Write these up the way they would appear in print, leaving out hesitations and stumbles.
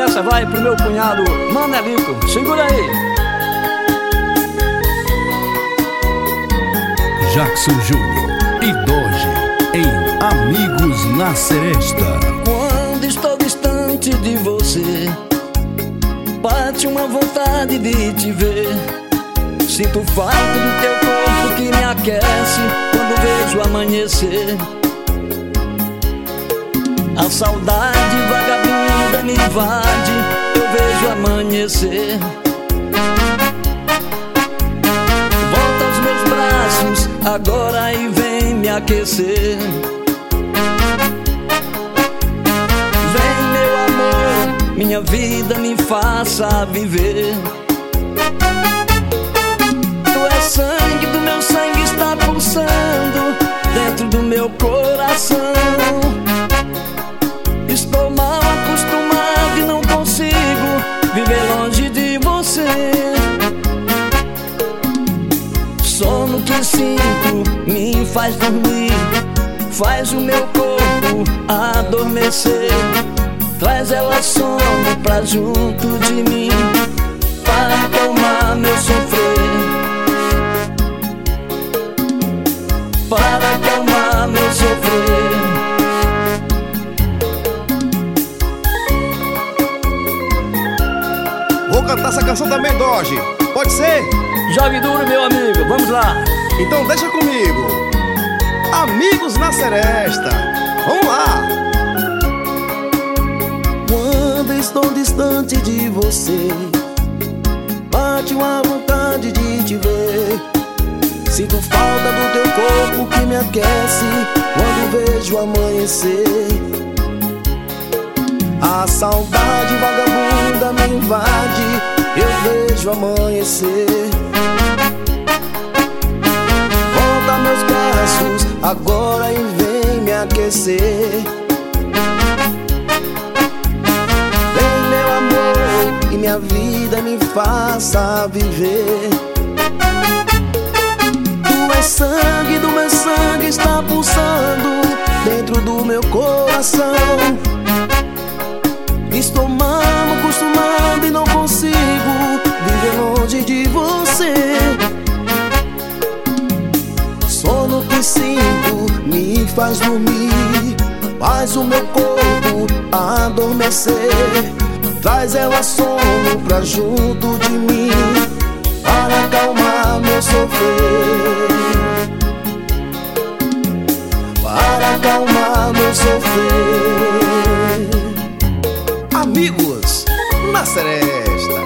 Essa vai pro meu cunhado Manelico. Segura aí. Jackson Júnior e Doge em Amigos na Seresta. Quando estou distante de você, bate uma vontade de te ver. Sinto falta do teu corpo que me aquece quando vejo amanhecer. A saudade vagabunda me invade, eu vejo amanhecer. Volta aos meus braços agora e vem me aquecer. Vem, meu amor, minha vida me faça viver. Tu és sangue, do meu sangue está pulsando dentro do meu coração. Estou mal acostumado e não consigo viver longe de você. Sono que sinto me faz dormir, faz o meu corpo adormecer. Traz ela sono pra junto de mim, para acalmar meu sofrer, para acalmar meu sofrer. Vou cantar essa canção também, Doge. Pode ser? Jogue duro, meu amigo, vamos lá. Então deixa comigo. Amigos na Seresta. Vamos lá. Quando estou distante de você, bate uma vontade de te ver. Sinto falta do teu corpo que me aquece quando vejo amanhecer. A saudade vagabunda me invade, eu vejo amanhecer. Volta meus braços agora e vem me aquecer. Vem, meu amor, e minha vida me faça viver. Tu és sangue, do meu sangue está pulsando dentro do meu coração. Estou mal acostumado e não consigo viver longe de você. Sono que sinto me faz dormir, faz o meu corpo adormecer. Traz ela sono pra junto de mim, para acalmar meu sofrer, para acalmar meu sofrer. Amigos na Seresta.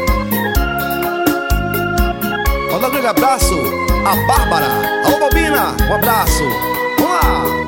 Manda um grande abraço a Bárbara. Alô, Bobina, um abraço. Vamos lá.